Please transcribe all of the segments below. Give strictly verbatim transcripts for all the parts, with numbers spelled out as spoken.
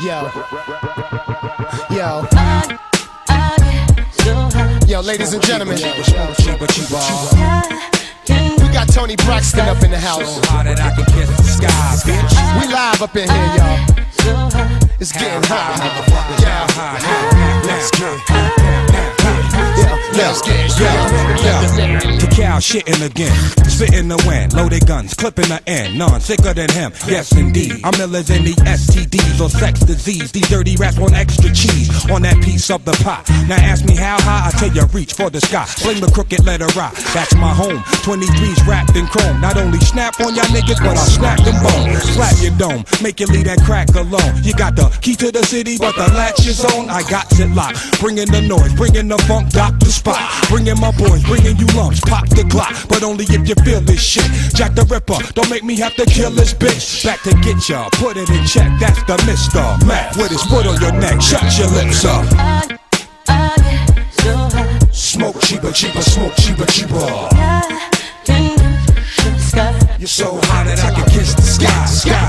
Yo. Yo. Yo, ladies and gentlemen. We got Toni Braxton up in the house. We live up in here, y'all. It's getting hot. Yeah. Let's get Let's get The cow shitting again, spitting the wind, loaded guns, clipping the end, none sicker than him, yes indeed. I'm illers in the S T Ds or sex disease. These dirty rats want extra cheese on that piece of the pie. Now ask me how high, I tell you reach for the sky. Fling the crooked letter I, that's my home. twenty-threes wrapped in chrome. Not only snap on y'all niggas, but I'll snap them bones. Slap your dome, make you leave that crack alone. You got the key to the city, but the latch is on. I got it locked, bringing the noise, bringing the funk, Doctor Spot. Bringing my boys, bringing you lumps, pop the Glock, but only if you feel this shit. Jack the Ripper, don't make me have to kill this bitch. Back to get ya, put it in check, that's the Mister Mac with his foot on your neck, shut your lips up. Smoke cheaper, cheaper, smoke cheaper, cheaper. You're so hot that I can kiss the sky, sky.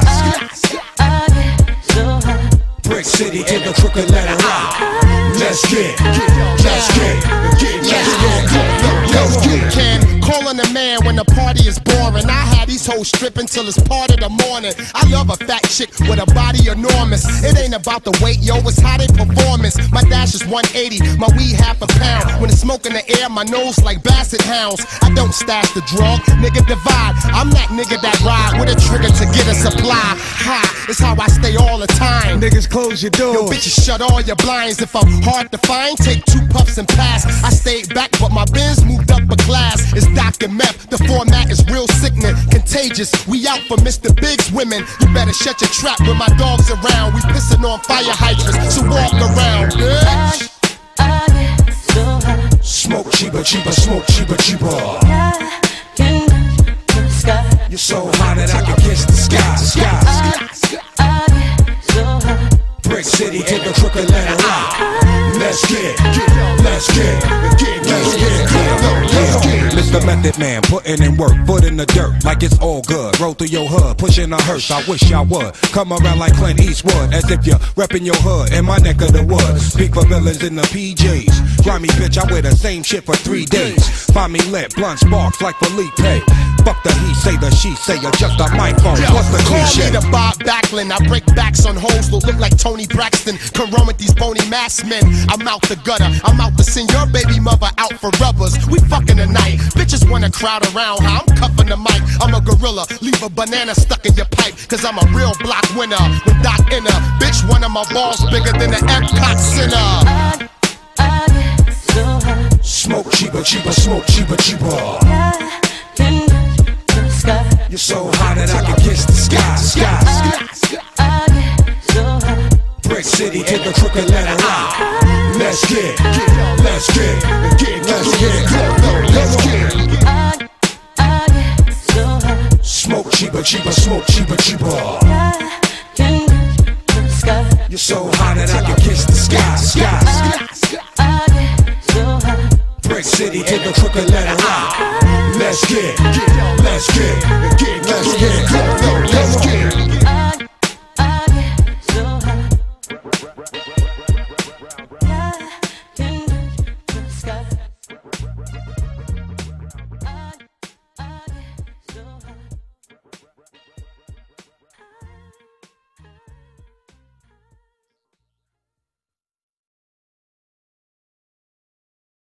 Brick City to the crooked letter I. Let's get, let's get, let's get, let's get. Can calling a man when the party is boring. I had these hoes stripping till it's part of the morning. I love a fat chick with a body enormous. It ain't about the weight, yo, it's how they performance. My dash is one eighty, my weed half a pound. When it's smoke in the air, my nose like basset hounds. I don't stash the drug, nigga divide. I'm that nigga that ride with a trigger to get a supply. High, it's how I stay all the time. Niggas close your doors. Yo, bitches shut all your blinds. If I'm hard to find, take two puffs and pass. I stayed back, but my Benz moved up a class. It's Doctor Meth, the format is real sickening, contagious. We out for Mister Big's women. You better shut your trap when my dog's around. We pissing on fire hydrants, so walk around, bitch. Smoke cheaper, cheaper, smoke cheaper, cheaper. You're so hot that I can kiss the sky, sky. Brick City to the crooked letter I. Let's get, let's get, let's get, let's get. Mister Method Man, putting in work, foot in the dirt, like it's all good. Roll through your hood, pushing a hearse. I wish I would come around like Clint Eastwood, as if you're repping your hood in my neck of the woods. Speak for villains in the P Js. Grimy bitch, I wear the same shit for three days. Find me lit, blunt sparks like Felipe. Fuck the he say, the she say, adjust the microphone. What's the cliche? Call me the Bob Backlund. I break backs on hoes who look like Toni Braxton. Come run with these bony masked men. I'm out the gutter. I'm out to send your baby mother out for rubbers. We fucking tonight. Bitches wanna crowd around how I'm cuffing the mic. I'm a gorilla. Leave a banana stuck in your pipe. Cause I'm a real block winner. With Doc Inner. Bitch, one of my balls bigger than the Epcot Center. Smoke cheaper, cheaper, smoke cheaper, cheaper. You're so hot that I can kiss the sky, sky. Brick City to the crooked letter I. Let's get, let's get, let's get, let's get. Smoke cheaper, cheaper, smoke cheaper, cheaper. You're so hot that I can kiss the sky, sky. Brick City to the crooked letter I. Let's get, let's get, let's get, let's get.